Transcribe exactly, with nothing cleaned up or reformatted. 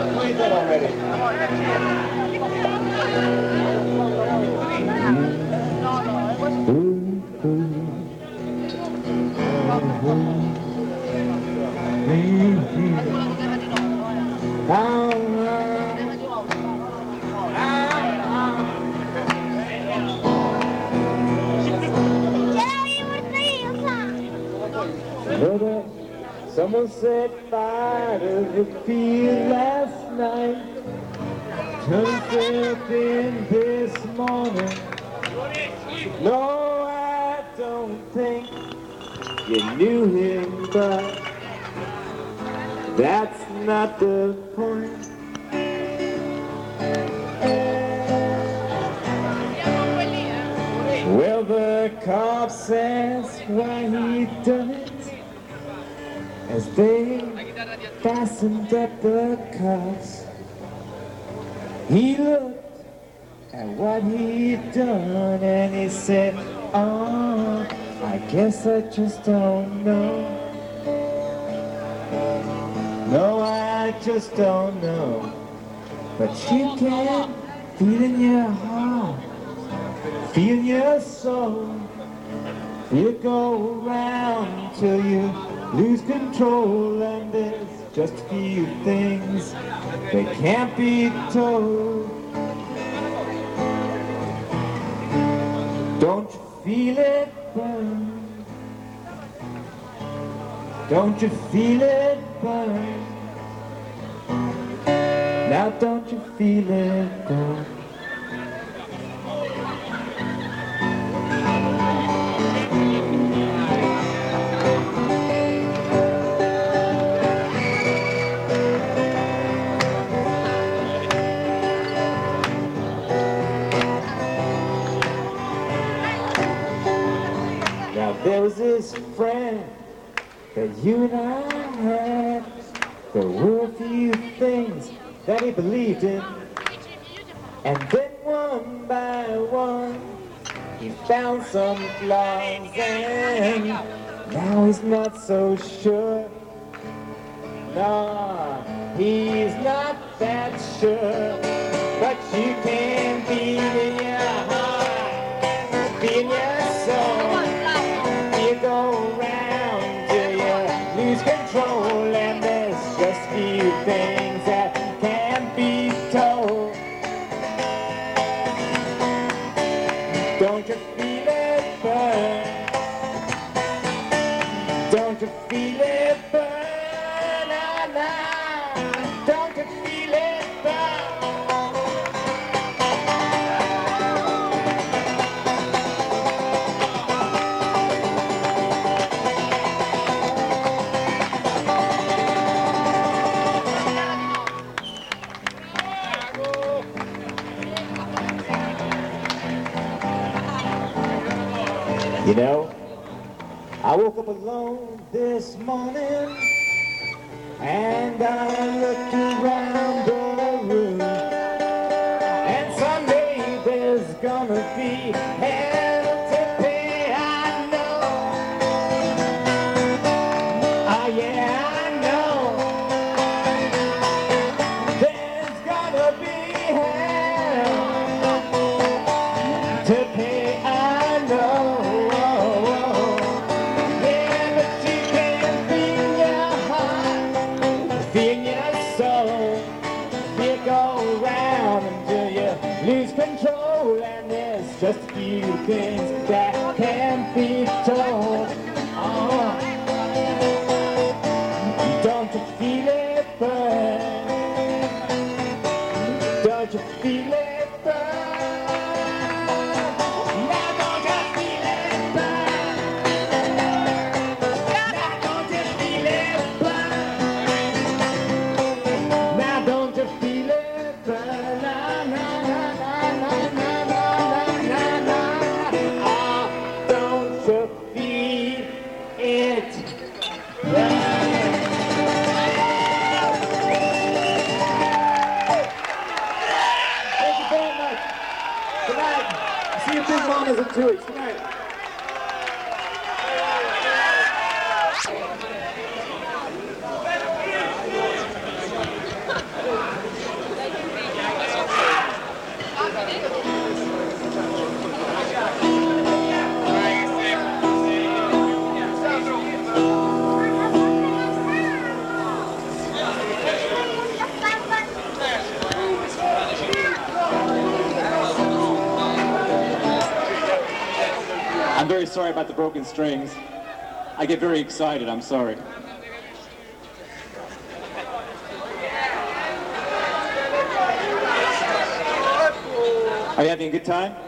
played that already. Someone set fire to the field last night. Turned himself in this morning. No, I don't think you knew him, but that's not the point. Well, the cops asked why he done it as they fastened up the cuffs. He looked at what he'd done and he said, oh, I guess I just don't know. No, I just don't know. But you can feel in your heart, feel in your soul, feel it go around till you lose control, and there's just a few things that can't be told. Don't you feel it burn? Don't you feel it burn? Now don't you feel it burn? There was this friend that you and I had. There were a few things that he believed in. And then one by one, he found some flaws. And now he's not so sure. No, he's not that sure. But you can feel in your heart, feel in your soul. You go around till you lose control, and there's just a few things that can't be told. Don't you feel it burn? Don't you feel it burn? Nah, nah. Don't you feel it burn? You know, I woke up alone this morning and I looked around the room, and someday there's gonna be hell to pay, I know. Ah, yeah, I know. There's gonna be hell to pay, I know. Lose control, and there's just a few things that can't be told. Oh. Don't you feel it burn? Don't you feel it burn? Now don't you feel it burn? Now don't you feel it burn? Now don't you feel it burn? Nah, nah. See you in two weeks. Good night. I'm very sorry about the broken strings. I get very excited, I'm sorry. Are you having a good time?